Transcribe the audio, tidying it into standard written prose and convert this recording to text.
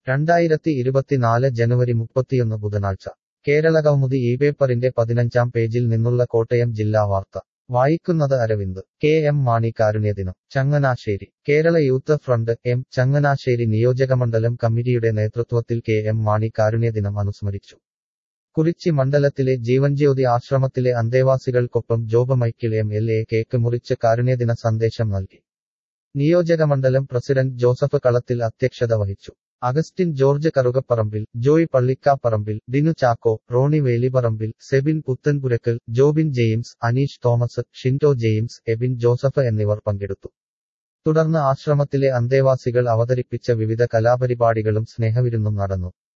2024 ജനുവരി 31 ബുധനാഴ്ച കേരളകൗമുദി ഈ പേപ്പറിന്റെ 15-ാം പേജിൽ നിന്നുള്ള കോട്ടയം ജില്ലാ വാർത്ത വായിക്കുന്നത് അരവിന്ദ്. കെ എം മാണി കാരുണ്യദിനം Changanassery. Kerala youth front M Changanassery നിയോജകമണ്ഡലം കമ്മിറ്റിയുടെ നേതൃത്വത്തിൽ കെ എം മാണി കാരുണ്യദിനം അനുസ്മരിച്ചു. കുറിച്ചി മണ്ഡലത്തിലെ ജീവൻജ്യോതി ആശ്രമത്തിലെ അന്തേവാസികൾക്കൊപ്പം ജോബ് മൈക്കിൾ MLA കേക്ക് മുറിച്ച് കാരുണ്യദിന സന്ദേശം നൽകി. നിയോജകമണ്ഡലം പ്രസിഡന്റ് ജോസഫ് കളത്തിൽ അധ്യക്ഷത വഹിച്ചു. Augustine George Karukaparambil, Joy Pallikkaparambil, Dinu Chacko, Rony Veliparambil, Sebin Puthenpurackal, Jobin James, Aneesh Thomas, Shinto James, Ebin Joseph എന്നിവർ പങ്കെടുത്തു. തുടർന്ന് ആശ്രമത്തിലെ അന്തേവാസികൾ അവതരിപ്പിച്ച വിവിധ കലാപരിപാടികളും സ്നേഹവിരുന്നും നടന്നു.